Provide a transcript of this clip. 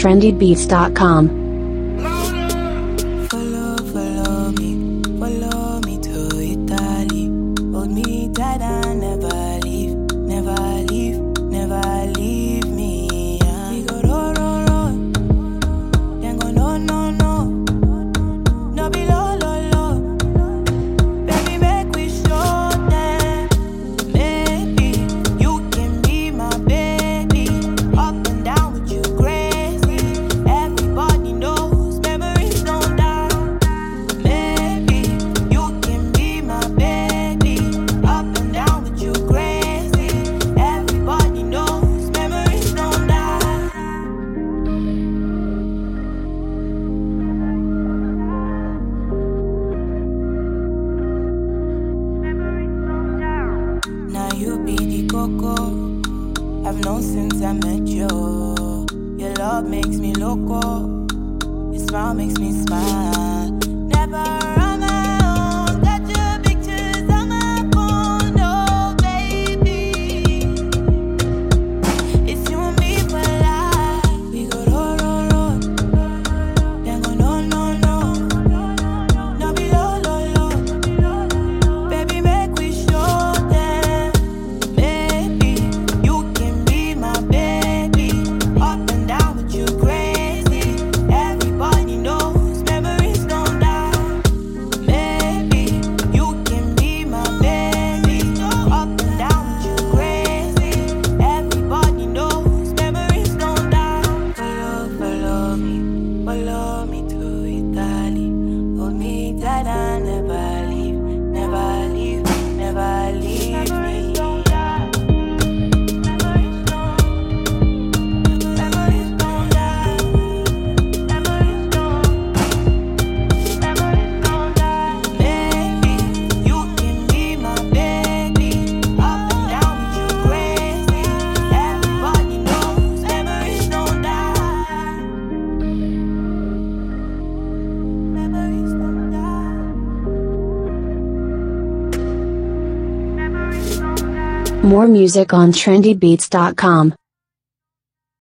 trendybeats.com. Follow me to Italy. Hold me tight and never leave, never leave, never leave me. Yeah. We go roll, then go no, no be low. Baby, make we show them. Maybe you can be my baby. Up and down with you crazy. Everybody knows memories don't die. Maybe you can be my baby. Up and down with you crazy. Everybody knows memories don't die. Now you be the coco I've known since I met you. Your love makes me loco. Your smile makes me smile. Never on my own. Got your pictures on my phone, oh baby. It's you and me for life. We go roll, then go no. No be low. Baby, make we show them. Maybe you can be my baby. Up and down with you crazy. Everybody knows memories don't die. Maybe you can be my baby. Up and down with you crazy. Everybody knows memories don't die. Follow me to Italy. Hold me tight and never leave, never leave, never leave me. Memories don't die. Memories don't die. Maybe you can be my baby. Up and down with you crazy. Everybody knows memories don't die. Memories don't die. More music on trendybeats.com.